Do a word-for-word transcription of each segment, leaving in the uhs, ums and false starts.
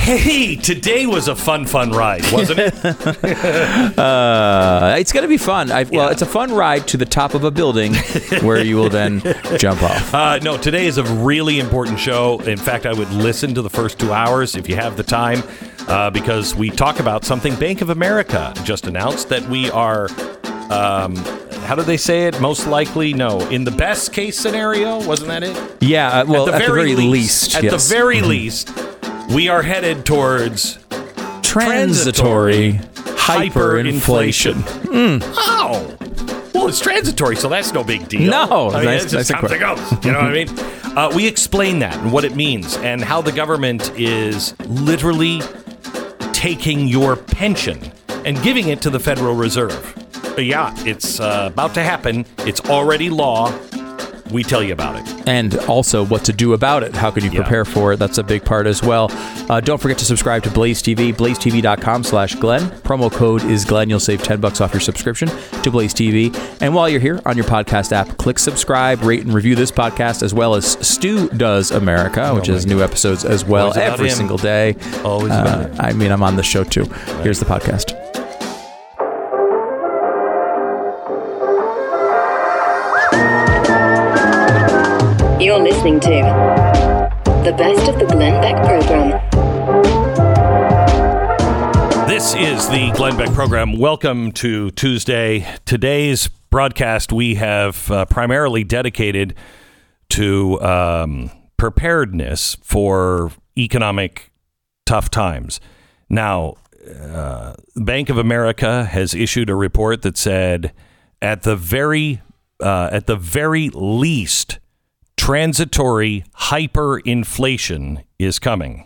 Hey, today was a fun, fun ride, wasn't it? uh, it's going to be fun. I've, well, yeah. It's a fun ride to the top of a building where you will then jump off. Uh, no, today is a really important show. In fact, I would listen to the first two hours if you have the time, uh, because we talk about something Bank of America just announced that we are, um, how do they say it? Most likely, no. In the best case scenario, wasn't that it? Yeah, uh, well, at the, at very, the very least. least at yes. the very mm-hmm. least. We are headed towards transitory, transitory hyperinflation. Mm. Oh, well, it's transitory, so that's no big deal. No, I mean, nice, it just nice comes and goes. You know what I mean? Uh, we explain that and what it means and how the government is literally taking your pension and giving it to the Federal Reserve. But yeah, it's uh, about to happen. It's already law. We tell you about it. And also what to do about it. How can you prepare yeah. for it? That's a big part as well. Uh, don't forget to subscribe to Blaze T V, blaze t v dot com slash Glenn. Promo code is Glenn. You'll save ten bucks off your subscription to Blaze T V. And while you're here on your podcast app, click subscribe, rate, and review this podcast, as well as Stu Does America, oh which is God. new episodes as well every him. single day. Always uh, about it. I mean, I'm on the show too. Right. Here's the podcast. You're listening to the best of the Glenn Beck program. This is the Glenn Beck program. Welcome to Tuesday. Today's broadcast we have uh, primarily dedicated to um, preparedness for economic tough times. Now, uh, Bank of America has issued a report that said, at the very, uh, at the very least, transitory hyperinflation is coming.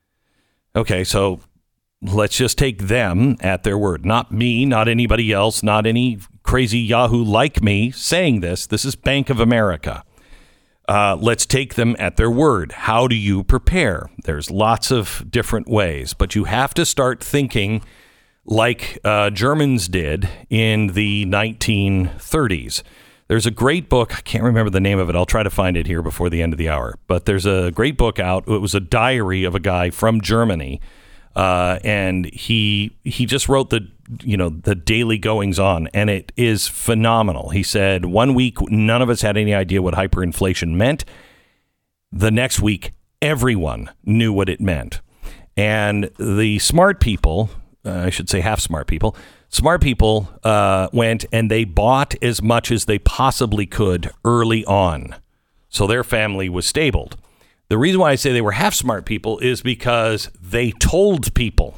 Okay, so let's just take them at their word. Not me, not anybody else, not any crazy Yahoo like me saying this. This is Bank of America. Uh, let's take them at their word. How do you prepare? There's lots of different ways, but you have to start thinking like uh, Germans did in the nineteen thirties. There's a great book. I can't remember the name of it. I'll try to find it here before the end of the hour. But there's a great book out. It was a diary of a guy from Germany. Uh, and he he just wrote the, you know, the daily goings on. And it is phenomenal. He said one week, none of us had any idea what hyperinflation meant. The next week, everyone knew what it meant. And the smart people, uh, I should say half smart people, Smart people uh, went and they bought as much as they possibly could early on. So their family was stabled. The reason why I say they were half smart people is because they told people.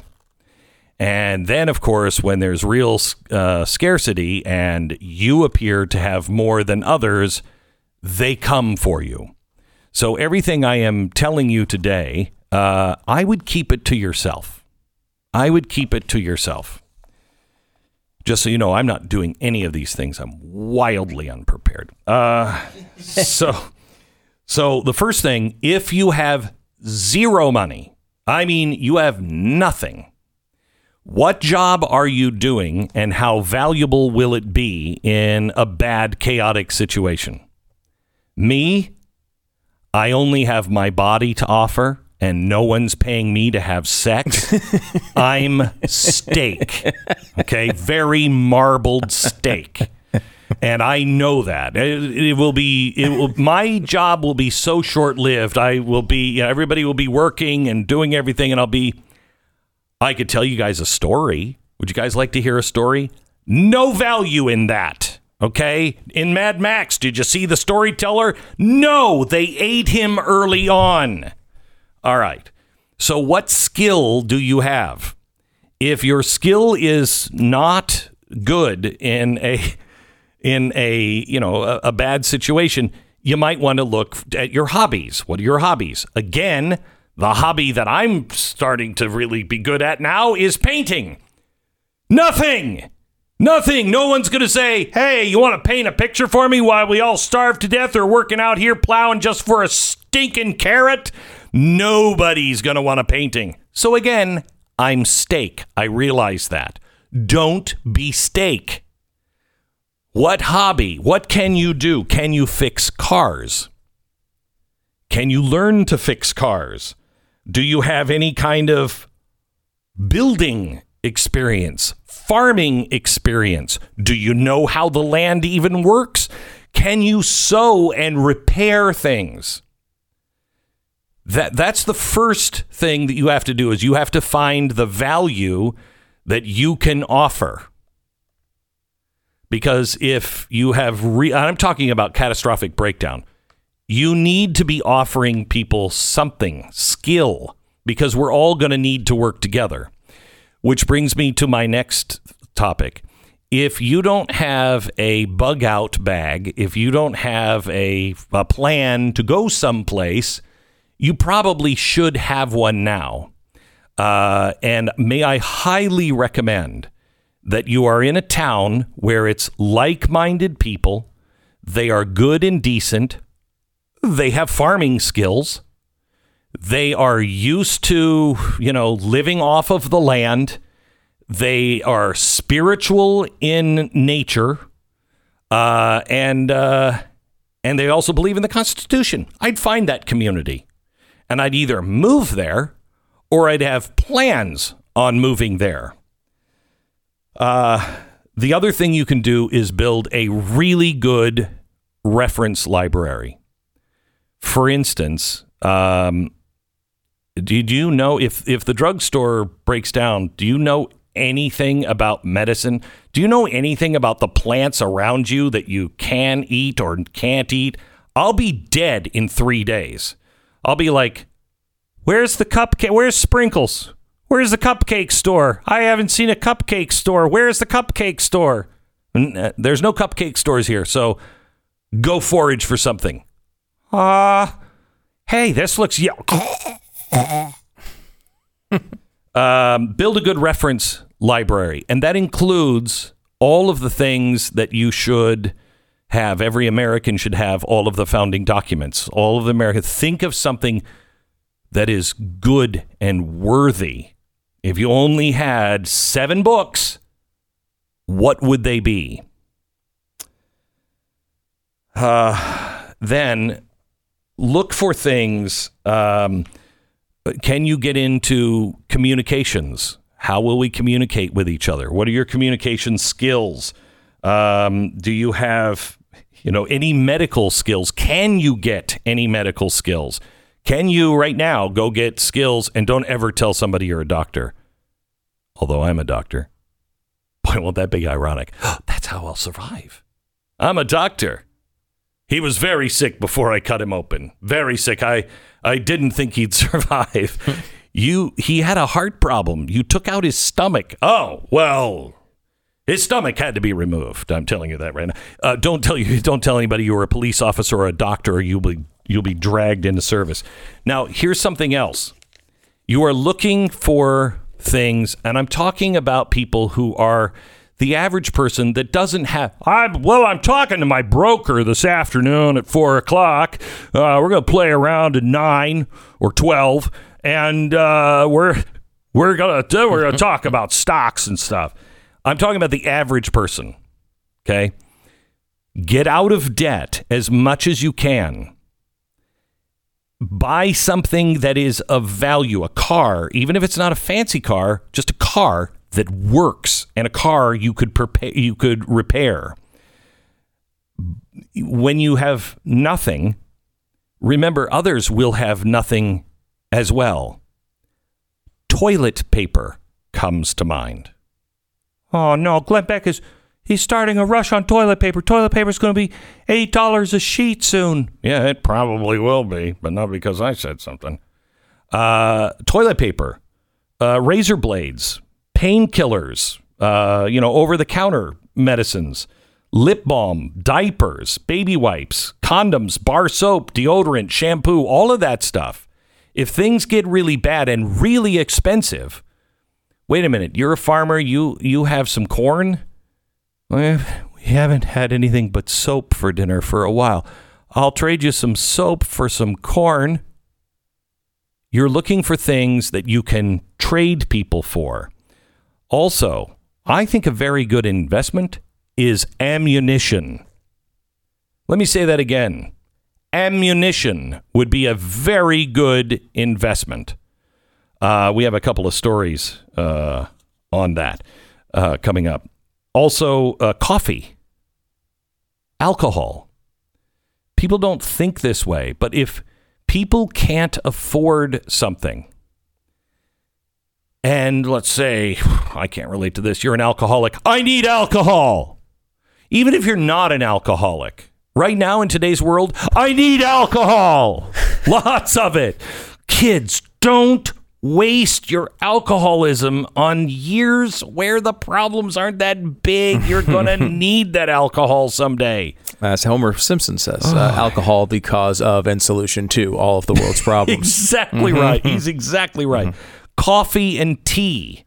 And then, of course, when there's real uh, scarcity and you appear to have more than others, they come for you. So everything I am telling you today, uh, I would keep it to yourself. I would keep it to yourself. Just so you know, I'm not doing any of these things. I'm wildly unprepared. Uh, so, so the first thing, if you have zero money, I mean, you have nothing, what job are you doing and how valuable will it be in a bad, chaotic situation? Me, I only have my body to offer. And no one's paying me to have sex. I'm steak. Okay, very marbled steak. And I know that. It, it will be, it will, my job will be so short-lived. I will be, you know, everybody will be working and doing everything, and I'll be, I could tell you guys a story. Would you guys like to hear a story? No value in that. Okay? In Mad Max, did you see the storyteller? No, they ate him early on. All right. So what skill do you have? If your skill is not good in a in a, you know, a, a bad situation, you might want to look at your hobbies. What are your hobbies? Again, the hobby that I'm starting to really be good at now is painting. Nothing. Nothing. No one's going to say, hey, you want to paint a picture for me while we all starve to death or working out here plowing just for a stinking carrot? Nobody's going to want a painting. So again, I'm steak. I realize that. Don't be steak. What hobby? What can you do? Can you fix cars? Can you learn to fix cars? Do you have any kind of building experience, farming experience? Do you know how the land even works? Can you sew and repair things? That that's the first thing that you have to do is you have to find the value that you can offer. Because if you have, re- I'm talking about catastrophic breakdown, you need to be offering people something, skill, because we're all going to need to work together. Which brings me to my next topic. If you don't have a bug out bag, if you don't have a, a plan to go someplace, you probably should have one now. Uh, and may I highly recommend that you are in a town where it's like-minded people. They are good and decent. They have farming skills. They are used to, you know, living off of the land. They are spiritual in nature. Uh, and uh, and they also believe in the Constitution. I'd find that community. And I'd either move there or I'd have plans on moving there. Uh, the other thing you can do is build a really good reference library. For instance, um, do, do you know if, if the drugstore breaks down, do you know anything about medicine? Do you know anything about the plants around you that you can eat or can't eat? I'll be dead in three days. I'll be like, where's the cupcake? Where's Sprinkles? Where's the cupcake store? I haven't seen a cupcake store. Where's the cupcake store? There's no cupcake stores here, so go forage for something. Ah, uh, hey, this looks... Yeah. um, build a good reference library, and that includes all of the things that you should have. Every American should have all of the founding documents. All of the Americans. Think of something that is good and worthy. If you only had seven books, what would they be? Uh, then look for things. Um, can you get into communications? How will we communicate with each other? What are your communication skills? Um, do you have, you know, any medical skills? Can you get any medical skills? Can you right now go get skills and don't ever tell somebody you're a doctor? Although I'm a doctor. Boy, won't that be ironic? That's how I'll survive. I'm a doctor. He was very sick before I cut him open. Very sick. I, I didn't think he'd survive. you, he had a heart problem. You took out his stomach. Oh, well, his stomach had to be removed. I'm telling you that right now. Uh, don't tell you. Don't tell anybody you were a police officer or a doctor, or you'll be you'll be dragged into service. Now, here's something else. You are looking for things, and I'm talking about people who are the average person that doesn't have, I'm, well, I'm talking to my broker this afternoon at four o'clock. Uh, we're going to play around at nine or twelve, and uh, we're we're going to we're going to talk about stocks and stuff. I'm talking about the average person, okay? Get out of debt as much as you can. Buy something that is of value, a car, even if it's not a fancy car, just a car that works, and a car you could prepare, you could repair. When you have nothing, remember others will have nothing as well. Toilet paper comes to mind. Oh no, Glenn Beck is he's starting a rush on toilet paper. Toilet paper is going to be eight dollars a sheet soon. Yeah, it probably will be, but not because I said something. Uh, toilet paper, uh, razor blades, painkillers, uh, you know, over-the-counter medicines, lip balm, diapers, baby wipes, condoms, bar soap, deodorant, shampoo, all of that stuff. If things get really bad and really expensive, wait a minute, you're a farmer, you you have some corn? Well, we haven't had anything but soap for dinner for a while. I'll trade you some soap for some corn. You're looking for things that you can trade people for. Also, I think a very good investment is ammunition. Let me say that again. Ammunition would be a very good investment. Uh, we have a couple of stories uh, on that uh, coming up. Also, uh, coffee, alcohol. People don't think this way, but if people can't afford something, and let's say, I can't relate to this, you're an alcoholic, I need alcohol. Even if you're not an alcoholic, right now in today's world, I need alcohol. Lots of it. Kids, don't waste your alcoholism on years where the problems aren't that big. You're going to need that alcohol someday. As Homer Simpson says, uh, alcohol the cause of and solution to all of the world's problems. Exactly mm-hmm. right. He's exactly right. Mm-hmm. Coffee and tea.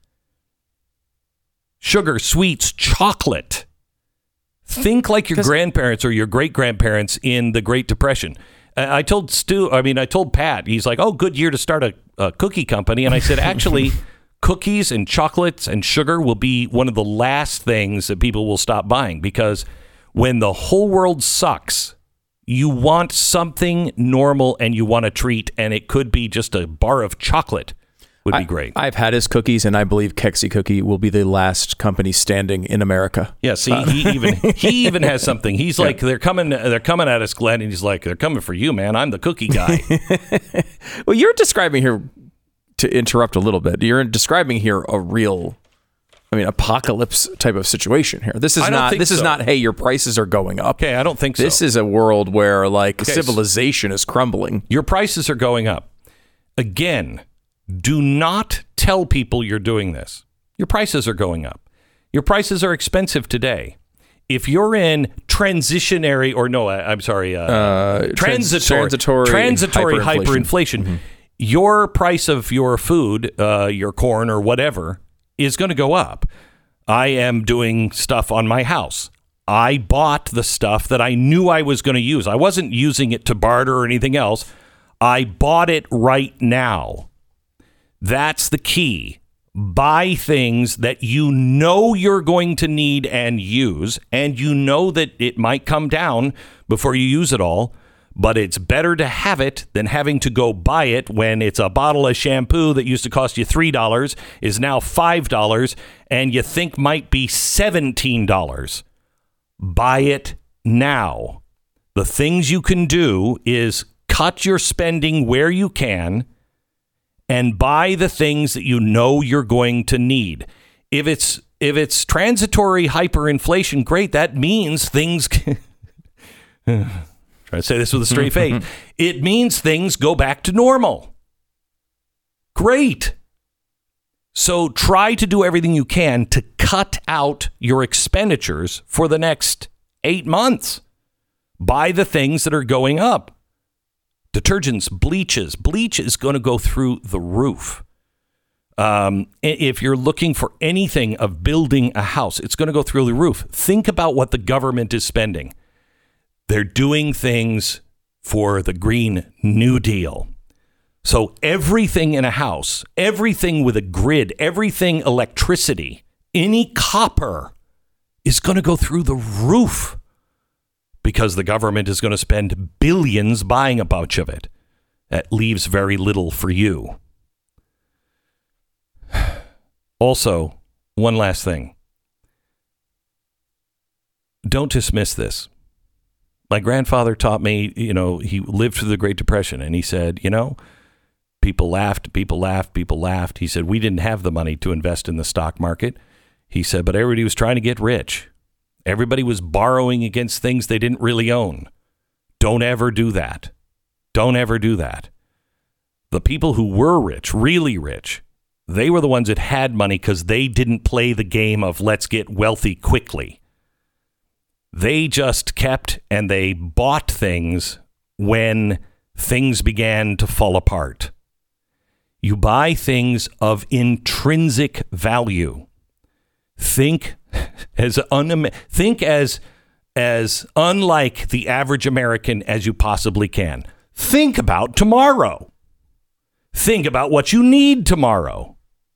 Sugar, sweets, chocolate. Think like your grandparents or your great-grandparents in the Great Depression. I told Stu, I mean, I told Pat, he's like, oh, good year to start a, a cookie company. And I said, actually, cookies and chocolates and sugar will be one of the last things that people will stop buying, because when the whole world sucks, you want something normal and you want a treat, and it could be just a bar of chocolate. Would be great. I, I've had his cookies, and I believe Kexi Cookie will be the last company standing in America. Yeah, see, uh, he even he even has something. He's like, yeah. they're coming, they're coming at us, Glenn, and he's like, they're coming for you, man. I'm the cookie guy. Well, you're describing here, to interrupt a little bit, you're describing here a real, I mean, apocalypse type of situation here. This is not. This so. is not. Hey, your prices are going up. Okay, I don't think so. This is a world where like okay, civilization is crumbling. Your prices are going up. Again. Do not tell people you're doing this. Your prices are going up. Your prices are expensive today. If you're in transitionary or no, I, I'm sorry, uh, uh, transitory, transitory, transitory hyperinflation, hyperinflation mm-hmm. your price of your food, uh, your corn or whatever, is going to go up. I am doing stuff on my house. I bought the stuff that I knew I was going to use. I wasn't using it to barter or anything else. I bought it right now. That's the key. Buy things that you know you're going to need and use, and you know that it might come down before you use it all, but it's better to have it than having to go buy it when it's a bottle of shampoo that used to cost you three dollars is now five dollars and you think might be seventeen dollars. Buy it now. The things you can do is cut your spending where you can and buy the things that you know you're going to need. If it's if it's transitory hyperinflation, great. That means things. Try to say this with a straight face. It means things go back to normal. Great. So try to do everything you can to cut out your expenditures for the next eight months. Buy the things that are going up. Detergents, bleaches. Bleach is going to go through the roof. Um, if you're looking for anything of building a house, it's going to go through the roof. Think about what the government is spending. They're doing things for the Green New Deal. So everything in a house, everything with a grid, everything electricity, any copper is going to go through the roof. Because the government is going to spend billions buying a bunch of it. That leaves very little for you. Also, one last thing. Don't dismiss this. My grandfather taught me, you know, he lived through the Great Depression, and he said, you know, people laughed, people laughed, people laughed. He said, we didn't have the money to invest in the stock market. He said, but everybody was trying to get rich. Everybody was borrowing against things they didn't really own. Don't ever do that. Don't ever do that. The people who were rich, really rich, they were the ones that had money because they didn't play the game of let's get wealthy quickly. They just kept and they bought things when things began to fall apart. You buy things of intrinsic value. Think as un- think as as unlike the average American as you possibly can. Think about tomorrow. Think about what you need tomorrow.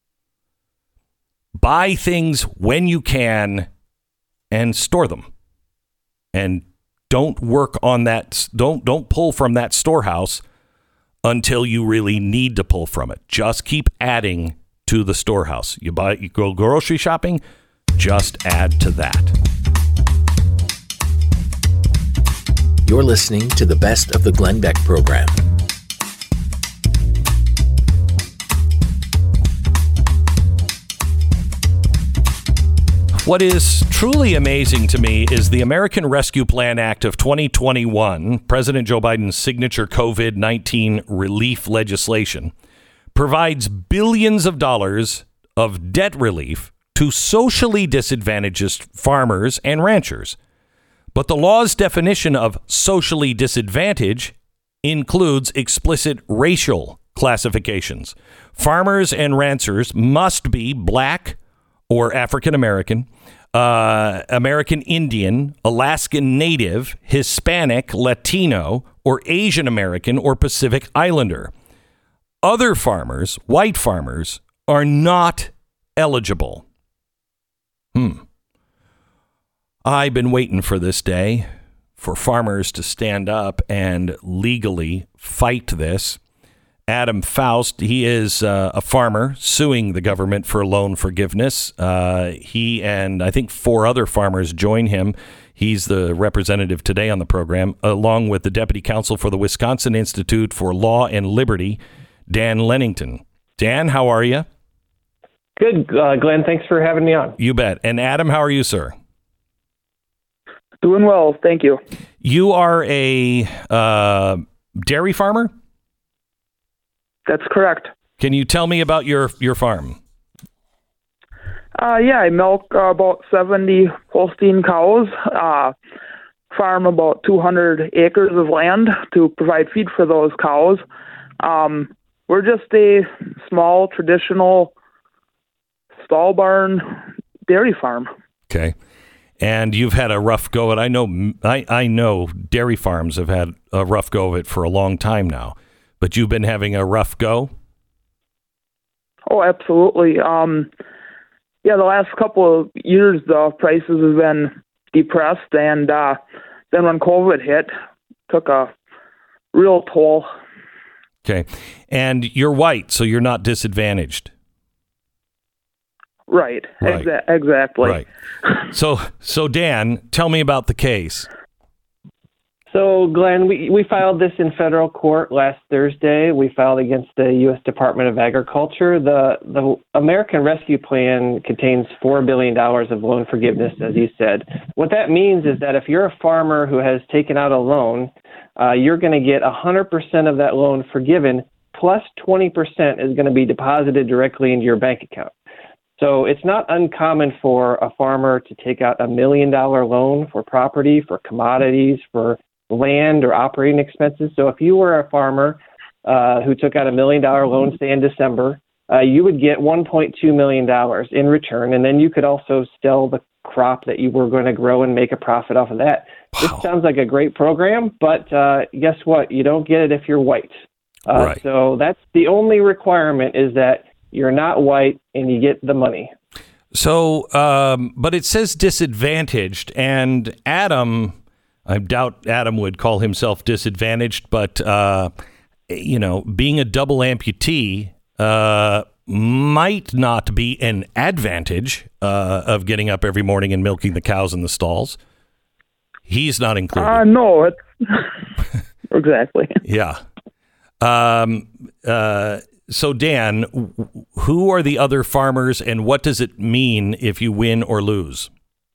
Buy things when you can and store them. And don't work on that. Don't don't pull from that storehouse until you really need to pull from it. Just keep adding to the storehouse. You buy, you go grocery shopping, just add to that. You're listening to the Best of the Glenn Beck program. What is truly amazing to me is the American Rescue Plan Act of twenty twenty-one, President Joe Biden's signature COVID nineteen relief legislation, provides billions of dollars of debt relief to socially disadvantaged farmers and ranchers. But the law's definition of socially disadvantaged includes explicit racial classifications. Farmers and ranchers must be black or African American, uh, American Indian, Alaskan Native, Hispanic, Latino, or Asian American or Pacific Islander. Other farmers, white farmers, are not eligible. Hmm. I've been waiting for this day for farmers to stand up and legally fight this. Adam Faust, he is uh, a farmer suing the government for loan forgiveness. Uh, he and I think four other farmers join him. He's the representative today on the program, along with the deputy counsel for the Wisconsin Institute for Law and Liberty, Dan Lennington. Dan, how are you? Good, uh, Glenn. Thanks for having me on. You bet. And Adam, how are you, sir? Doing well, thank you. You are a uh, dairy farmer? That's correct. Can you tell me about your, your farm? Uh, yeah, I milk uh, about seventy Holstein cows, uh, farm about two hundred acres of land to provide feed for those cows. Um, we're just a small, traditional stall barn dairy farm. Okay. And you've had a rough go of it. I know, I, I know dairy farms have had a rough go of it for a long time now. But you've been having a rough go? Oh, absolutely. Um, yeah, the last couple of years, the prices have been depressed. And uh, then when COVID hit, took a real toll. Okay. And you're white, so you're not disadvantaged. Right. Right. Exa- exactly. Right. So, so Dan, tell me about the case. So, Glenn, we, we filed this in federal court last Thursday. We filed against the U S Department of Agriculture. The the American Rescue Plan contains four billion dollars of loan forgiveness, as you said. What that means is that if you're a farmer who has taken out a loan, uh, you're going to get one hundred percent of that loan forgiven, plus twenty percent is going to be deposited directly into your bank account. So it's not uncommon for a farmer to take out a million dollar loan for property, for commodities, for land or operating expenses. So if you were a farmer uh, who took out a million dollar loan, say in December, uh, you would get one point two million dollars in return. And then you could also sell the crop that you were going to grow and make a profit off of that. Wow. This sounds like a great program, but uh, guess what? You don't get it if you're white. Uh, right. So that's the only requirement, is that you're not white and you get the money. So, um, but it says disadvantaged, and Adam, I doubt Adam would call himself disadvantaged, but, uh, you know, being a double amputee uh, might not be an advantage uh, of getting up every morning and milking the cows in the stalls. He's not included. Uh, no, it's exactly. Yeah. Um, uh, so, Dan, who are the other farmers, and what does it mean if you win or lose?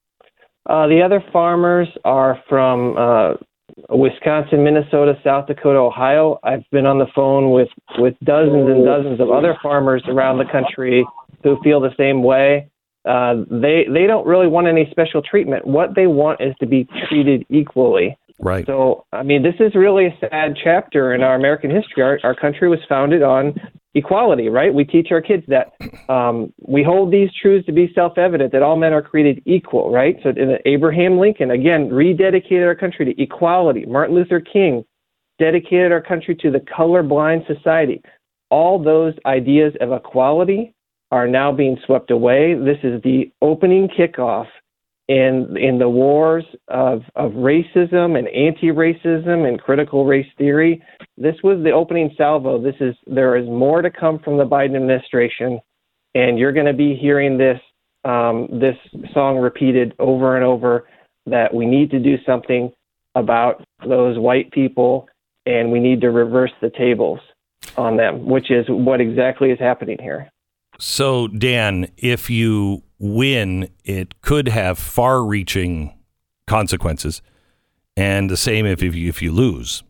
Uh, the other farmers are from uh, Wisconsin, Minnesota, South Dakota, Ohio. I've been on the phone with, with dozens and dozens of other farmers around the country who feel the same way. Uh, they they don't really want any special treatment. What they want is to be treated equally. Right. So, I mean, this is really a sad chapter in our American history. Our, our country was founded on equality, right? We teach our kids that. Um, we hold these truths to be self-evident, that all men are created equal, right? So Abraham Lincoln, again, rededicated our country to equality. Martin Luther King dedicated our country to the colorblind society. All those ideas of equality are now being swept away. This is the opening kickoff in in the wars of, of racism and anti-racism and critical race theory. This was the opening salvo. This is there is more to come from the Biden administration, and you're going to be hearing this um, this song repeated over and over, that we need to do something about those white people, and we need to reverse the tables on them, which is what exactly is happening here. So, Dan, if you win, it could have far-reaching consequences, and the same if, if, you, if you lose.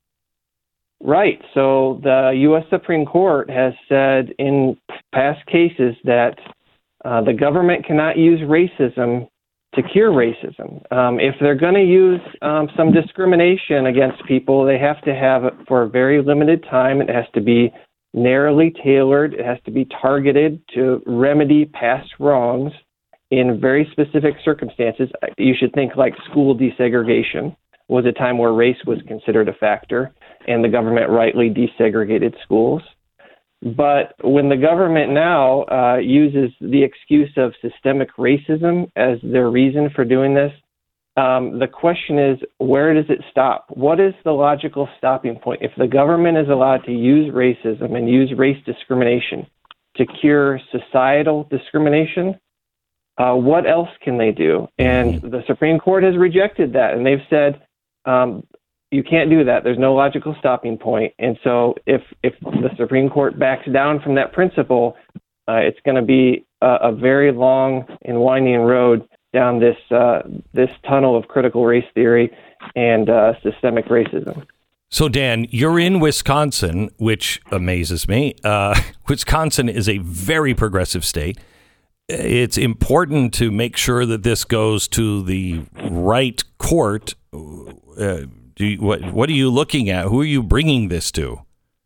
Right. So the U S Supreme Court has said in past cases that uh, the government cannot use racism to cure racism. Um, if they're going to use um, some discrimination against people, they have to have it for a very limited time. It has to be narrowly tailored. It has to be targeted to remedy past wrongs in very specific circumstances. You should think like school desegregation was a time where race was considered a factor, and the government rightly desegregated schools. But when the government now uh, uses the excuse of systemic racism as their reason for doing this, um, the question is, where does it stop? What is the logical stopping point? If the government is allowed to use racism and use race discrimination to cure societal discrimination, uh, what else can they do? And the Supreme Court has rejected that, and they've said, um, you can't do that. There's no logical stopping point. And so if, if the Supreme Court backs down from that principle, uh, it's going to be a, a very long and winding road down this uh, this tunnel of critical race theory and uh, systemic racism. So, Dan, you're in Wisconsin, which amazes me. Uh, Wisconsin is a very progressive state. It's important to make sure that this goes to the right court. Uh, do you, what what are you looking at? Who are you bringing this to?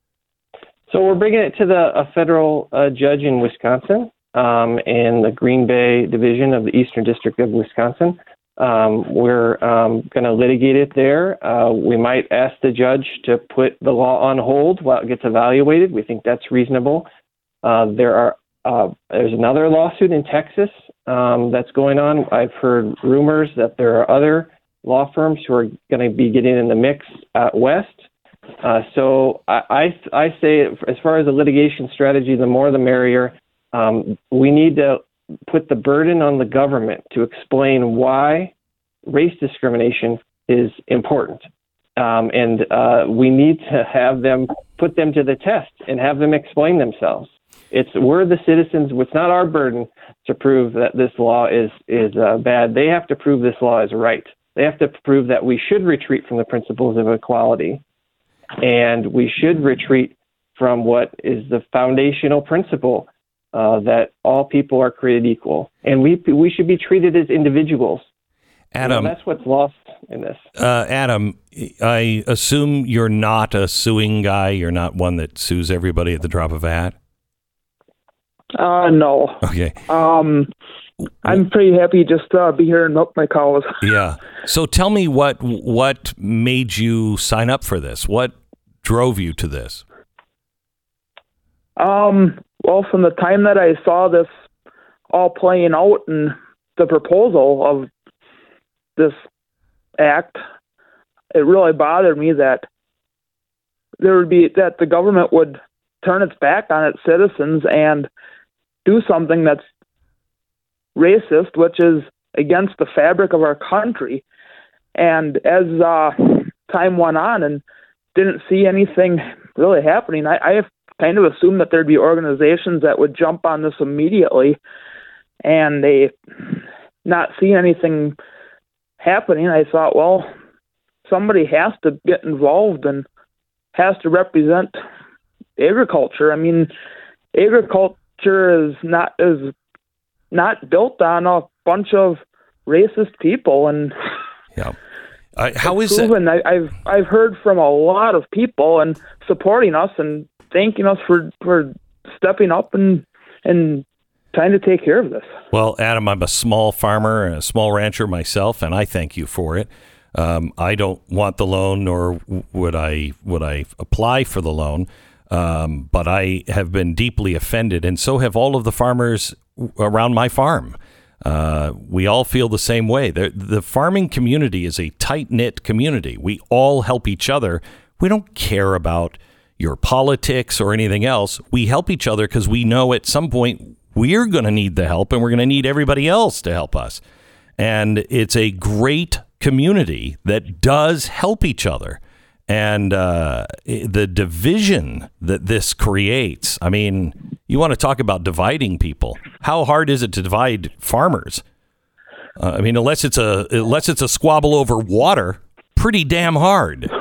So we're bringing it to the a federal uh, judge in Wisconsin, um, in the Green Bay division of the Eastern District of Wisconsin. Um, we're um, going to litigate it there. Uh, we might ask the judge to put the law on hold while it gets evaluated. We think that's reasonable. Uh, there are uh, there's another lawsuit in Texas um, that's going on. I've heard rumors that there are other law firms who are going to be getting in the mix out west. Uh, so I, I, I say, as far as the litigation strategy, the more the merrier. Um, we need to put the burden on the government to explain why race discrimination is important. Um, and uh, we need to have them put them to the test and have them explain themselves. It's we're the citizens. It's not our burden to prove that this law is, is uh, bad. They have to prove this law is right. They have to prove that we should retreat from the principles of equality, and we should retreat from what is the foundational principle uh, that all people are created equal, and we we should be treated as individuals. Adam, you know, that's what's lost in this. Uh, Adam, I assume you're not a suing guy. You're not one that sues everybody at the drop of a hat. Uh, no. Okay. Um, I'm pretty happy just to uh, be here and milk my cows. Yeah. So tell me what what made you sign up for this? What drove you to this? Um. Well, from the time that I saw this all playing out and the proposal of this act, it really bothered me that there would be that the government would turn its back on its citizens and do something that's racist, which is against the fabric of our country. And as uh, time went on and didn't see anything really happening, I, I kind of assumed that there'd be organizations that would jump on this immediately, and they not see anything happening. I thought, well, somebody has to get involved and has to represent agriculture. I mean, agriculture is not is not built on a bunch of racist people, and yeah, uh, how is proven. it? I, I've I've heard from a lot of people and supporting us and thanking us for, for stepping up and and trying to take care of this. Well, Adam, I'm a small farmer, a small rancher myself, and I thank you for it. Um, I don't want the loan, nor would I would I apply for the loan. Um, but I have been deeply offended, and so have all of the farmers around my farm. Uh, we all feel the same way. The, the farming community is a tight-knit community. We all help each other. We don't care about your politics or anything else. We help each other because we know at some point we're going to need the help, and we're going to need everybody else to help us. And it's a great community that does help each other. And uh, the division that this creates, I mean, you want to talk about dividing people. How hard is it to divide farmers? Uh, I mean, unless it's a unless it's a squabble over water, pretty damn hard.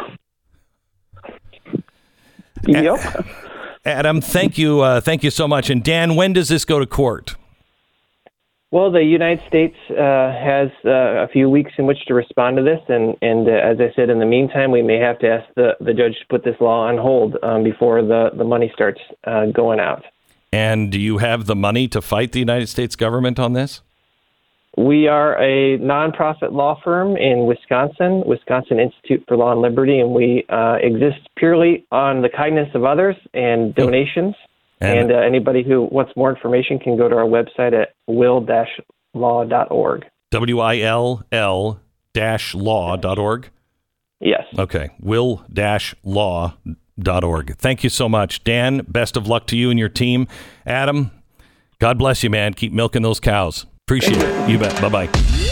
Yep. Adam, thank you, uh, thank you so much. And Dan, when does this go to court? Well, the United States uh, has uh, a few weeks in which to respond to this, and, and uh, as I said, in the meantime, we may have to ask the, the judge to put this law on hold um, before the, the money starts uh, going out. And do you have the money to fight the United States government on this? We are a nonprofit law firm in Wisconsin, Wisconsin Institute for Law and Liberty, and we uh, exist purely on the kindness of others and donations. And, and uh, anybody who wants more information can go to our website at will dash law dot org. W I L L dash law dot org? Yes. Okay. will dash law dot org. Thank you so much. Dan, best of luck to you and your team. Adam, God bless you, man. Keep milking those cows. Appreciate it. You bet. Bye-bye.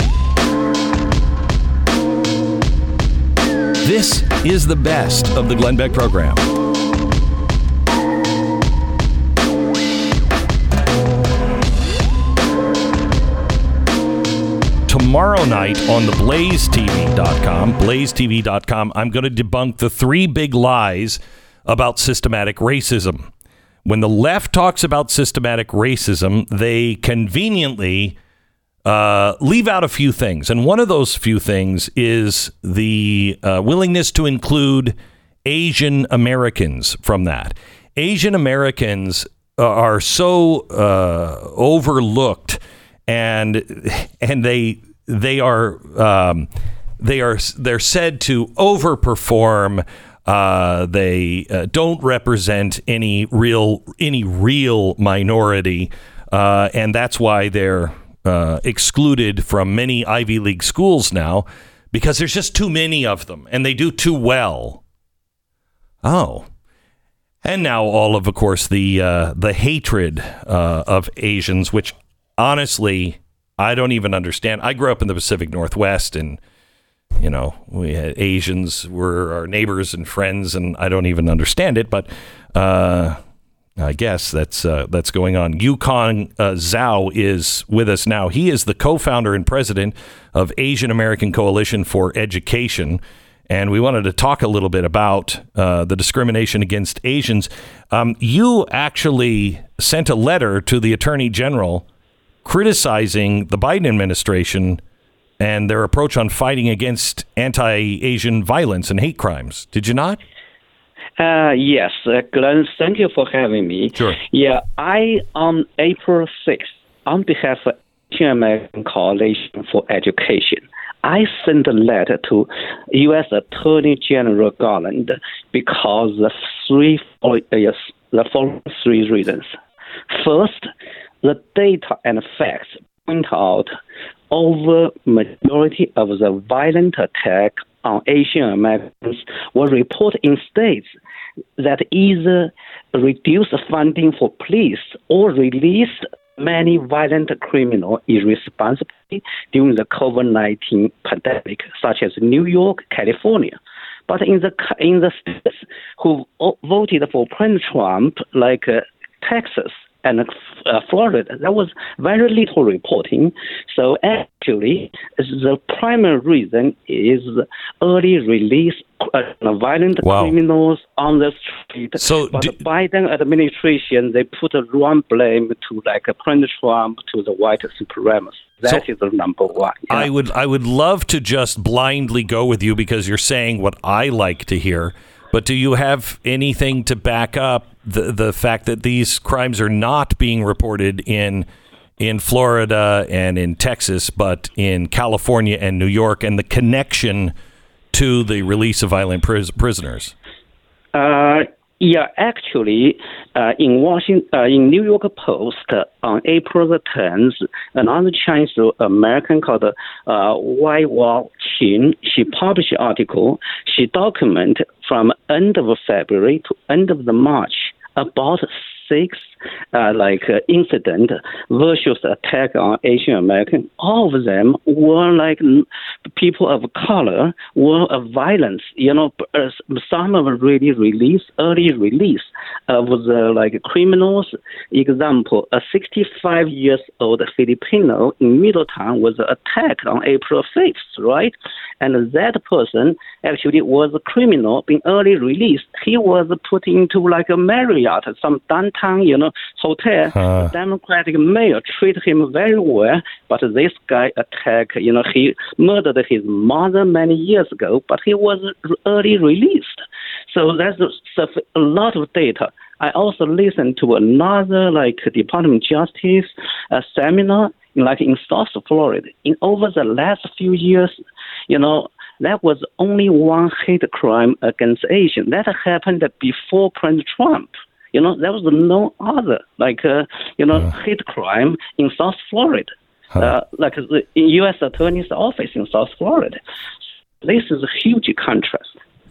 This is the best of the Glenn Beck program. Tomorrow night on the blaze T V dot com, blaze T V dot com, I'm going to debunk the three big lies about systematic racism. When the left talks about systematic racism, they conveniently uh, leave out a few things. And one of those few things is the uh, willingness to include Asian Americans from that. Asian Americans are so uh, overlooked, and and they they are um, they are they're said to overperform. Uh, they uh, don't represent any real any real minority, uh, and that's why they're uh, excluded from many Ivy League schools now, because there's just too many of them, and they do too well. Oh. And now all of, of course, the uh, the hatred uh, of Asians, which honestly, I don't even understand. I grew up in the Pacific Northwest, and, you know, we had Asians were our neighbors and friends, and I don't even understand it. But uh, I guess that's uh, that's going on. Yukon uh, Zhao is with us now. He is the co-founder and president of Asian American Coalition for Education. And we wanted to talk a little bit about uh, the discrimination against Asians. Um, you actually sent a letter to the Attorney General criticizing the Biden administration and their approach on fighting against anti-Asian violence and hate crimes. Did you not? Uh, yes, uh, Glenn, thank you for having me. Sure. Yeah, I, on April sixth, on behalf of Asian American Coalition for Education, I sent a letter to U S Attorney General Garland because the three uh, yes, the following three reasons. First, the data and facts point out over majority of the violent attack on Asian Americans were reported in states that either reduced funding for police or released many violent criminals irresponsibly during the COVID nineteen pandemic, such as New York, California. But in the in the states who voted for President Trump, like uh, Texas and uh, Florida, there was very little reporting. So actually, the primary reason is early release of violent wow. criminals on the street. So but do- the Biden administration, they put a wrong blame to like President Trump, to the white supremacists. That So is the number one. Yeah. I would I would love to just blindly go with you because you're saying what I like to hear. But do you have anything to back up the the fact that these crimes are not being reported in in Florida and in Texas, but in California and New York, and the connection to the release of violent pris- prisoners? Uh, Yeah, actually, uh, in Washington, uh, in New York Post uh, on April the tenth, another Chinese American called uh, Wai Wao Qin, she published an article. She documented from end of February to end of the March about six uh, like uh, incident versus attack on Asian American. All of them were like people of color, were of violence. You know, uh, some of really release, early release of the like criminals. Example, a sixty-five years old Filipino in Middletown was attacked on April fifth, right? And that person actually was a criminal, being early released. He was put into like a Marriott, some downtown, you know, hotel. Huh. The Democratic mayor treated him very well, but this guy attacked, you know, he murdered his mother many years ago, but he was early released. So that's a lot of data. I also listened to another like Department of Justice uh, seminar, like in South Florida. In over the last few years, you know, that was only one hate crime against Asian. That happened before President Trump. You know, there was no other, like, uh, you know, uh. hate crime in South Florida, huh. uh, like the U S Attorney's Office in South Florida. This is a huge contrast.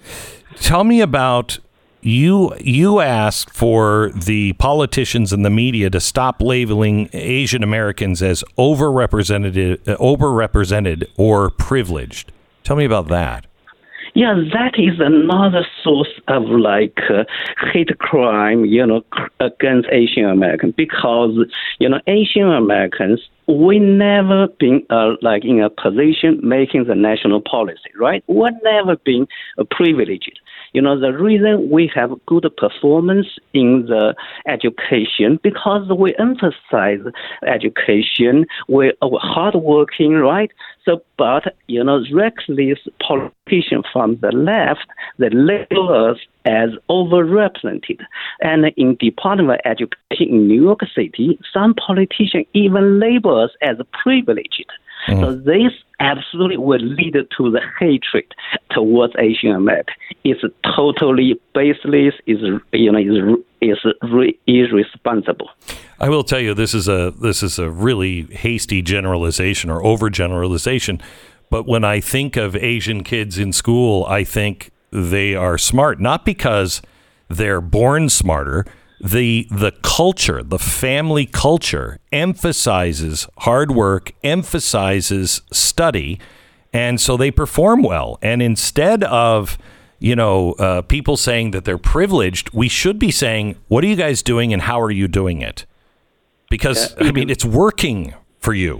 Tell me about, you You asked for the politicians and the media to stop labeling Asian Americans as overrepresented, uh, overrepresented or privileged. Tell me about that. Yeah, that is another source of like uh, hate crime, you know, against Asian Americans, because, you know, Asian Americans, we never been uh, like in a position making the national policy, right? We're never been uh, privileged. You know, the reason we have good performance in the education, because we emphasize education, we're hardworking, right? So, but, you know, reckless politicians from the left, they label us as overrepresented. And in Department of Education in New York City, some politicians even label us as privileged. Mm. So this absolutely will lead to the hatred towards Asian America. It's totally baseless. Is you know is is irresponsible. I will tell you, this is a this is a really hasty generalization or overgeneralization. But when I think of Asian kids in school, I think they are smart, not because they're born smarter. The the culture, the family culture emphasizes hard work, emphasizes study, and so they perform well. And instead of, you know, uh, people saying that they're privileged, we should be saying, what are you guys doing and how are you doing it? Because, I mean, it's working for you.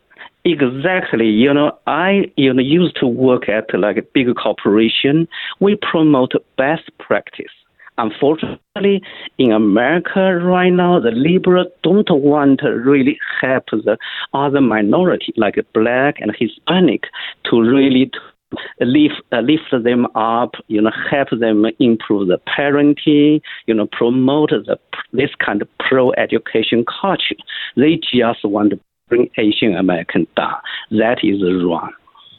Exactly. You know, I you know used to work at like a big corporation. We promote best practice. Unfortunately, in America right now, the liberals don't want to really help the other minority, like black and Hispanic, to really to lift, uh, lift them up, you know, help them improve the parenting, you know, promote the, this kind of pro-education culture. They just want to bring Asian American down. That is wrong.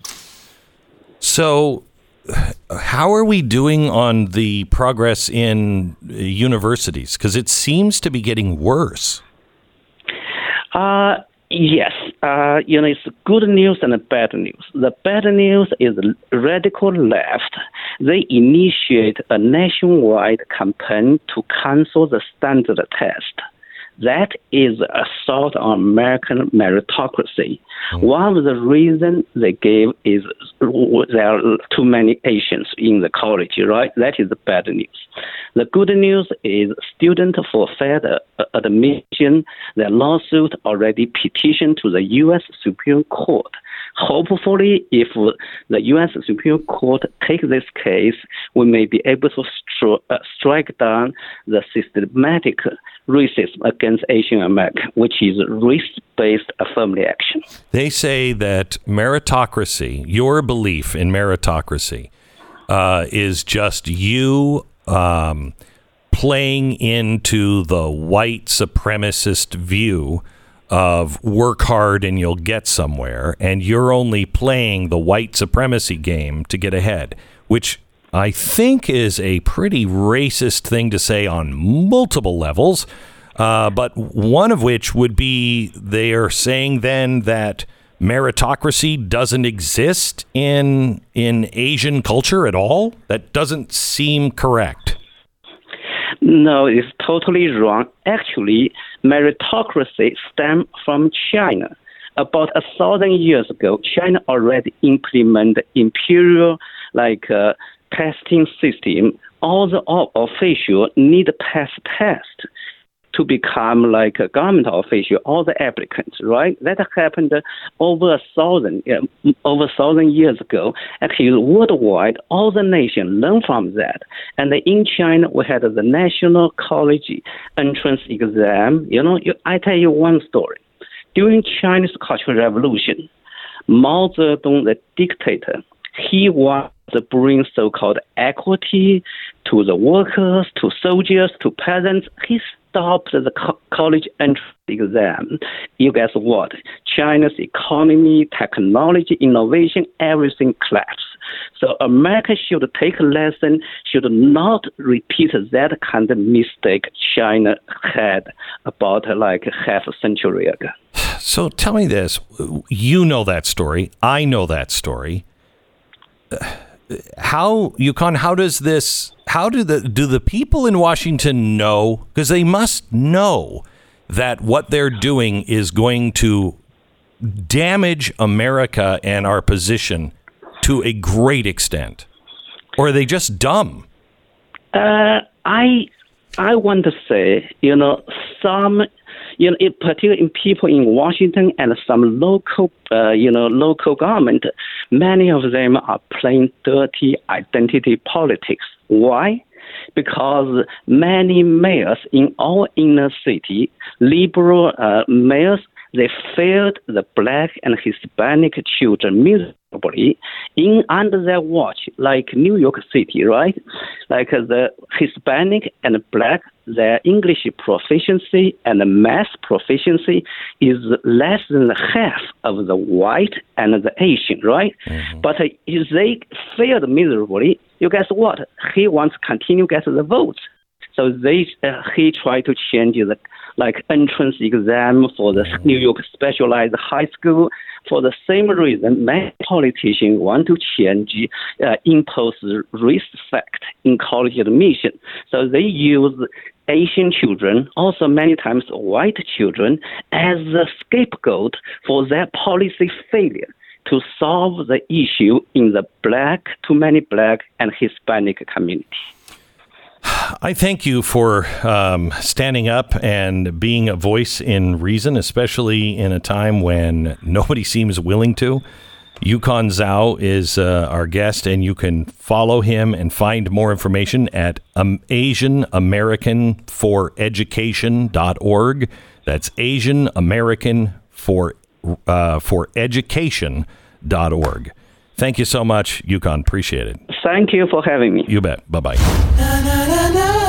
So, how are we doing on the progress in universities? Because it seems to be getting worse. Uh, yes. Uh, you know, it's good news and bad news. The bad news is radical left. They initiate a nationwide campaign to cancel the standard test. That is assault on American meritocracy. Mm-hmm. One of the reasons they gave is there are too many Asians in the college, right? That is the bad news. The good news is students for fair admission, their lawsuit already petitioned to the U S Supreme Court. Hopefully, if the U S Supreme Court takes this case, we may be able to stri- uh, strike down the systematic racism against Asian Americans, which is race-based affirmative action. They say that meritocracy, your belief in meritocracy, uh, is just you um, playing into the white supremacist view of work hard and you'll get somewhere, and you're only playing the white supremacy game to get ahead, which I think is a pretty racist thing to say on multiple levels, uh, but one of which would be they are saying then that meritocracy doesn't exist in in Asian culture at all. That doesn't seem correct. No, it's totally wrong. Actually, meritocracy stems from China. About a thousand years ago, China already implemented imperial like uh, testing system. All the all officials need to pass test to become like a government official. All the applicants, right? That happened over a thousand, uh, over a thousand years ago. Actually, worldwide, all the nations learn from that. And in China, we had the National College entrance exam. You know, you, I tell you one story. During Chinese Cultural Revolution, Mao Zedong, the dictator, he wanted to bring so-called equity to the workers, to soldiers, to peasants. He stopped the co- college entrance exam. You guess what? China's economy, technology, innovation, everything collapsed. So America should take a lesson, should not repeat that kind of mistake China had about like half a century ago. So tell me this. You know that story. I know that story. How, Yukon, how does this, how do the, do the people in Washington know? Because they must know that what they're doing is going to damage America and our position to a great extent. Or are they just dumb? Uh, I I want to say, you know, some, you know, in particular in people in Washington and some local, uh, you know, local government, many of them are playing dirty identity politics. Why? Because many mayors in all inner city, liberal uh, mayors, they failed the black and Hispanic children miserably in under their watch, like New York City, right? Like uh, the Hispanic and black, their English proficiency and math proficiency is less than half of the white and the Asian, right? Mm-hmm. But uh, if they failed miserably, you guess what? He wants to continue get the votes. So they uh, he tried to change the like entrance exam for the New York specialized high school. For the same reason, many politicians want to change, uh, impose race fact in college admission. So they use Asian children, also many times white children, as a scapegoat for their policy failure to solve the issue in the black, too many black and Hispanic community. I thank you for um, standing up and being a voice in reason, especially in a time when nobody seems willing to. Yukon Zhao is uh, our guest, and you can follow him and find more information at um, Asian American for Education dot org. That's Asian American for uh, for Education dot org. Thank you so much, Yukon. Appreciate it. Thank you for having me. You bet. Bye-bye. Na, na, na, na.